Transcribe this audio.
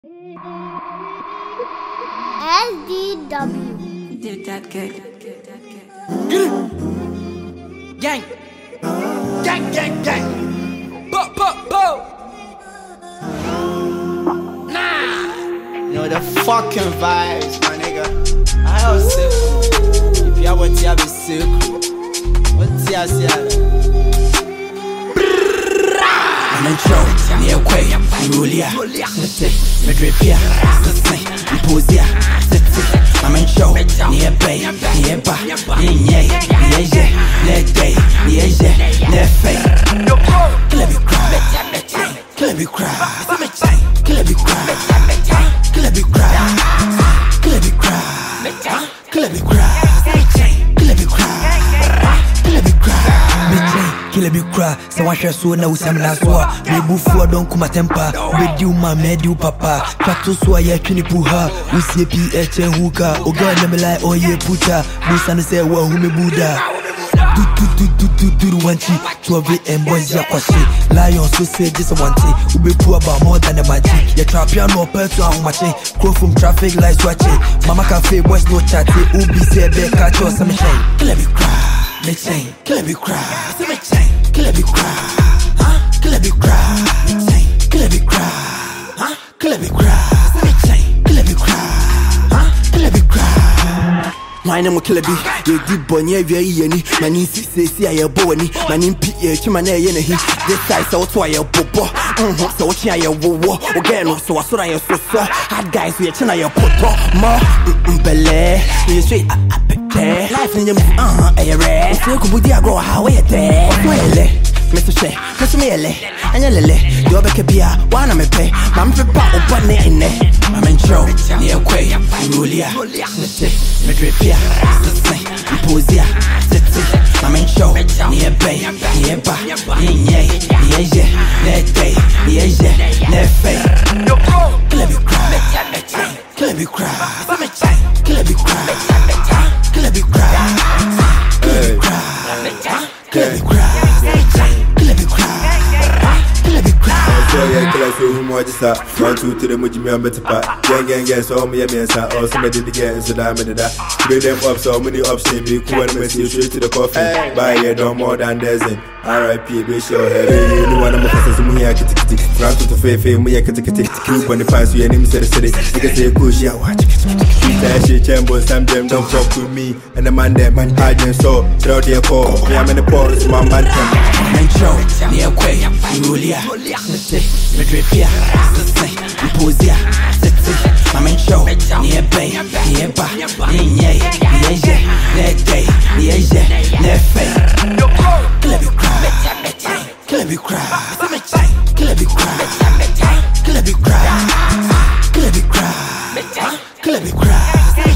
SDW. Did that good? Gang. Gang, gang, gang. Bo, bo, bo. Nah. You know the fucking vibes, my nigga. I was sick. If you want to be sick, what's your say? I'm in trouble, near Quay, Julia, Madripia, Imposia, I'm in trouble, near Bay, near Ba, near Leg Day, near Fay. Kill every cry, kill every cry, kill every cry, kill every cry, kill every cry, kill every cry, kill every cry, kill every cry. Kill every cry, so I share so now some last war. We before don't come at temper. With you, my med you, papa. Try to so I can puha. We see PH and hookah. Oh God, let me lie, oh yeah, puta. This and say, well, who me Buddha. Do one cheek. 12 and boys, ya kwashi. Lion, so say this one thing. We be poor about more than a magic. Ya trap piano, per to how much. Crow from traffic lights watching. Mama cafe, boys, no chatty. Ubi say, bear catch or some shame. Kill every cry. Me chain, kill every cry. Me chain, kill every cry. Huh? Kill every cry. Me chain, kill every cry. Huh? Kill every cry. Me chain, kill every cry. Huh? Kill every cry. My name is Killaby. You did bonnie, yeni. My name is Sissy, I boni. My name is Chimane Yenahi. This side so why you bobo. So what I wo again, so I saw I so hard guys, we are China, you put more Bele. You straight life in your area. So could be a grow how we there. Mr. Shay, Mr. Mele, and Yelele, you're back a beer, one of me pay. Mam for part of one in there. I'm in trouble, near Quay, Julia, Madripia, Imposia, I'm in trouble, near Bay, near Ba, near Leg Day, near Fay. Kill every cry, kill every cry, kill every cry, kill every cry, kill every cry, kill every cry. Yeah, kill who more just 1, 2 to the Mujimi and better part. Gang, so me and or somebody to get so damn it. Bring them up so many options. Be cool and messy straight to the coffee. Buy a no more than dozen. RIP, be sure. Hey, you want to make us some here, kitty. Round to Faye, me a kitty. Keep on the pants, we enemy said the city. You can say, push, yeah, watch. That shit, chamber, some them don't fuck with me. And the man there, man, hiding so. Throw their call. Me, I'm in the pause, my man. I'm in trouble, near Quay, Julia, Madripia, Imposia, I'm in trouble, near Bay, near Ba, near Leg Day, near Fay. Kill every cry, kill every cry, kill every cry, kill every cry, kill every cry, kill every cry.